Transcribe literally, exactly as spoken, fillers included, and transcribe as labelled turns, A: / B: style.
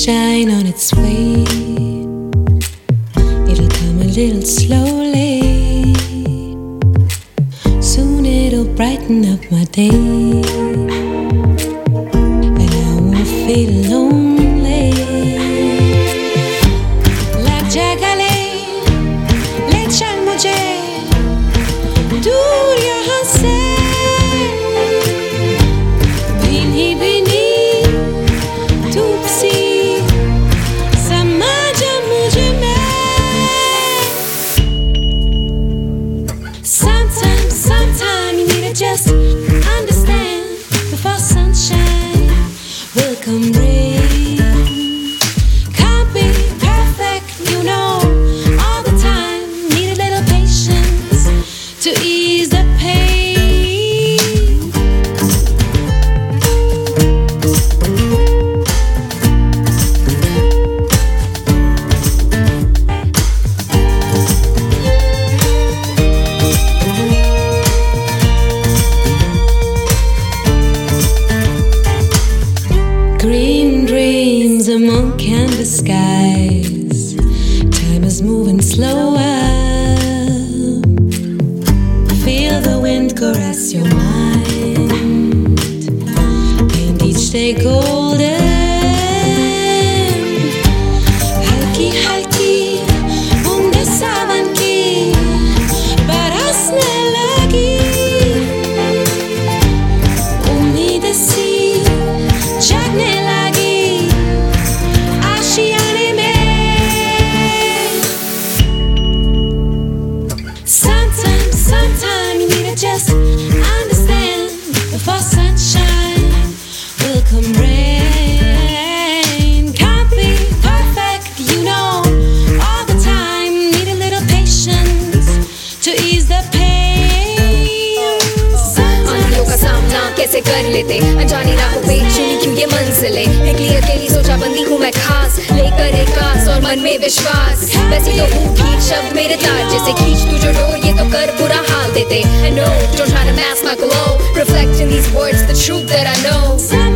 A: sunshine on its way. It'll come a little slowly. Soon it'll brighten up my day, and I won't feel lonely. Lag ja gale, le chal mujhe दूर यहाँ से भीनी भीनी धूप सी समा जा मुझ में. Sometimes, sometimes you need to just understand before sunshine will come rain. Can't be perfect, you know, all the time. Need a little patience to ease the pain. Green dreams among canvas skies. Time is moving slower. Feel the wind caress your mind, and each day golden. हल्की हल्की बूंदें सावन की बरसने लगी. उम्मीद सी जगने लगी आशियाने में. Sometimes, sometimes you need to just understand before sunshine will come rain. Can't be perfect, you know, all the time. Need a little patience to ease the pain.
B: आंधियों का सामना कैसे कर लेते अनजानी राहों पे चुनी क्यों ये मंजिलें. निकली अकेली सोचा बंदी हूँ मैं खास, लेकर एक आस और मन में विश्वास. वैसी तो हूँ खींच शब्द मेरे तार जैसे खींच तू जो डोर ये तो कर बुरा हाल देते. I know, don't try to mask my glow, reflect in these words the truth that I know.